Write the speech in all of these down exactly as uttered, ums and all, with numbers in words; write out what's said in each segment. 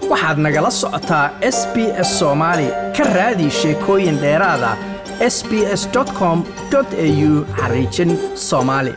waxaad nagala socotaa S B S Soomaali ka raadi sheekooyin dheeraad ah s b s dot com dot a u xariijin Soomaali.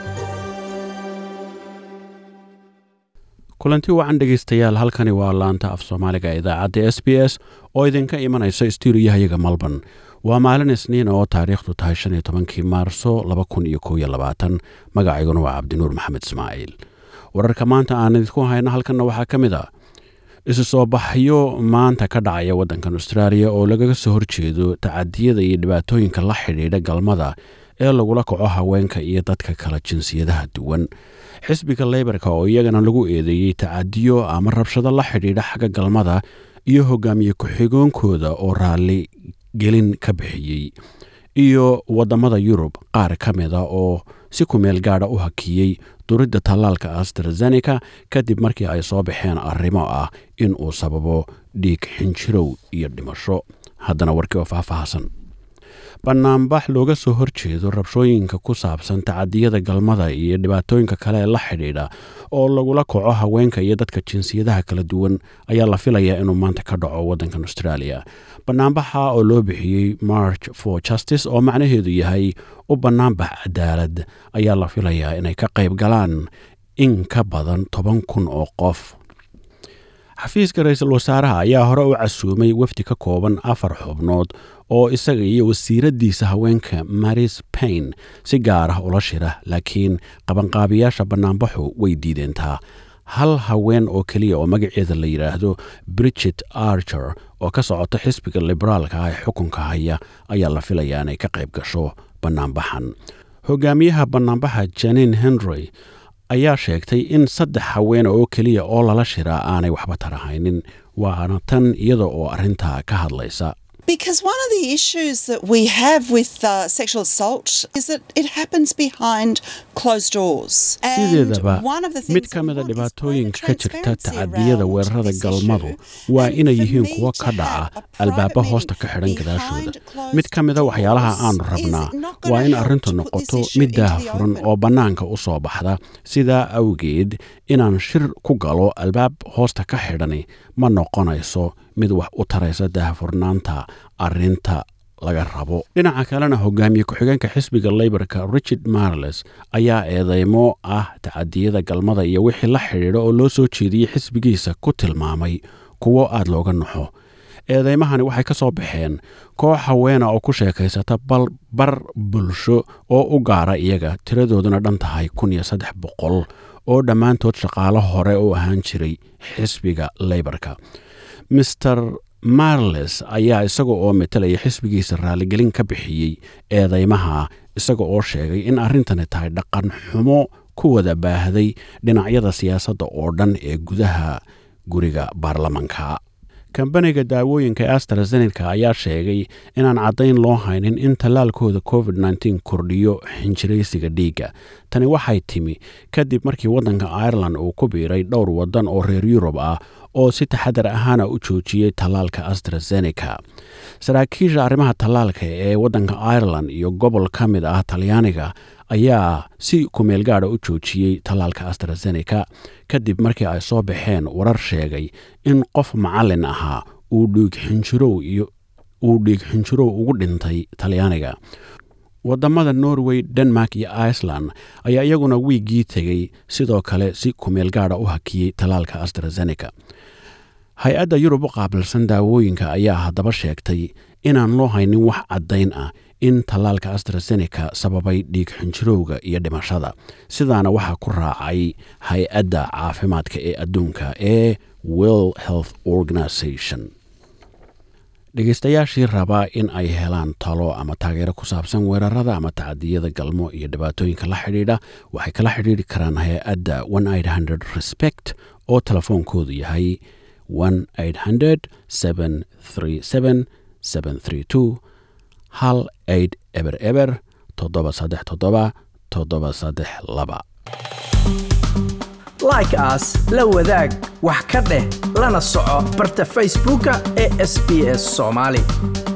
kulanti wacan dhegeystayaal, halkani waa laanta af Soomaaliga idaacadda S B S oo idinka imanaysa stuudiyahayaga Melbourne. waa maalin isniin oo taariikhdu tahay shan iyo tobankii maarso laba kun iyo kow iyo labaatan. magacayguna waa Cabdinuur Maxamed Ismaaciil. wararka maanta aan idinku hayna halkanna waxaa ka mid ah isu soo baxyo maanta ka dhacaya waddankan Australia oo lagaga soo horjeedo tacadiyada iyo dhibaatooyinka la xidhiidha galmada ee lagula kaco haweenka iyo dadka kala jinsiyadaha duwan. xisbiga Labourka oo iyagana lagu eedeeyey tacadiyo ama rabshado la xidhiidha xagga galmada iyo hogaamiye ku-xigoonkooda oo raalli gelin ka bixiyey, iyo wadamada Yurub qaar ka mida oo si ku meel gaadha u hakiyey duridda tallaalka AstraZeneca kadib markii ay soo baxeen arrimo ah in uu sababo dhiig xinjirow iyo dhimasho. haddana warkii oo faahfaahsan. bannaanbax looga soo horjeedo rabshooyinka ku saabsan tacadiyada galmada iyo dhibaatooyinka kale ee la xidhiidha oo lagula kaco haweenka iyo dadka jinsiyadaha kala duwan ayaa la filayaa inuu maanta ka dhaco waddankan Australia. bannaanbaxa oo loo bixiyey March for Justice oo macnaheedu yahay u bannaanbax cadaalad ayaa la filayaa inay ka qayb galaan in ka badan toban kun oo qof. xafiiska ra'iisul wasaaraha ayaa hore u casuumay wafdi ka kooban afar xubnood oo isaga iyo wasiiradiisa haweenka Maris Payne si gaar ah ula shira, laakiin qabanqaabiyaasha bannaanbaxu way diideentaa. hal haween oo keliya oo magaceeda la yidhaahdo Bridget Archer oo ka socota xisbiga liberaalka ah ee xukunka haya ayaa la filayaa inay ka qayb gasho bannaanbaxan. hogaamiyaha bannaanbaxa Janine Henry ayaa sheegtay in saddex haween oo keliya oo lala shiraa aanay waxba tarahaynin, waana tan iyada oo arrintaa ka hadlaysa. Because one of the issues that we have with uh, sexual assault is that it happens behind closed doors. sideedaba mid ka mida dhibaatooyinka ka jirta tacadiyada weerarada galmadu waa inay yihiin kuwo ka dhaca albaaba hoosta ka xidhan gadaashooda. mid ka mida waxyaalaha aanu rabnaa waa in arrintu noqoto mid daahfuran oo bannaanka u soo baxda. sidaa awgeed inaan shir ku galo albaab hoosta ka xidhani ma noqonayso mid wax u taraysa daahfurnaanta arrinta laga rabo. dhinaca kalena hogaamiye ku-xigeenka xisbiga Labourka Richard Marles ayaa eedeymo ah tacadiyada galmada iyo wixii la xidhiidha oo loo soo jeediyey xisbigiisa ku tilmaamay kuwo aad looga naxo. eedeymahani waxay ka soo baxeen koox haweena oo ku sheekaysata bar bulsho oo u gaara iyaga, tiradooduna dhan tahay kun iyo saddex boqol oo dhammaantood shaqaalo hore u ahaan jiray xisbiga Labourka. mister Marles ayaa isaga oo metelaya xisbigiisa raaligelin ka bixiyey eedeymaha, isaga oo sheegay in arrintani tahay dhaqan xumo ku wada baahday dhinacyada siyaasadda oo dhan ee gudaha guriga baarlamanka. kambaniga daawooyinka AstraZeneca ayaa sheegay inaan caddayn loo haynin in tallaalkooda covid nineteen kordhiyo xinjiraysiga dhiigga. tani waxay timi kadib markii waddanka Ireland uu ku biiray dhowr waddan oo reer Yurub ah oo si taxadar ahaana u joojiyey tallaalka AstraZeneca. saraakiisha arrimaha tallaalka ee waddanka Ireland iyo gobol ka mid ah Talyaaniga ayaa si ku meel gaadha u joojiyey tallaalka AstraZeneca kadib markii ay soo baxeen warar sheegay in qof macallin ahaa uu dhiig xinjirow iyo uu dhiig xinjirow ugu dhintay Talyaaniga. wadamada Norway, Denmark iyo Iceland ayaa iyaguna wiigii tegey sidoo kale si ku meel gaadha u hakiyey tallaalka AstraZeneca. hay-adda Yurub u qaabilsan daawooyinka ayaa haddaba sheegtay inaan loo haynin wax caddayn ah in tallaalka AstraZeneca sababay dhiig xinjirowga iyo dhimashada. sidaana waxaa ku raacay hay-adda caafimaadka ee adduunka ee World Health Organization. dhegeystayaashii rabaa in ay helaan talo ama taageero ku saabsan weerarada ama tacadiyada galmo iyo dhibaatooyinka la xidhiidha waxay kala xidhiidhi karaan hay-adda one eight hundred respect oo telefoonkoodu yahay one eight hundred seven three seven seven three two hal eight eber eber toddoba saddex toddoba toddoba saddex laba. like as la wadaag wax ka dheh lana soco barta Facebooka ee S B S Soomaali.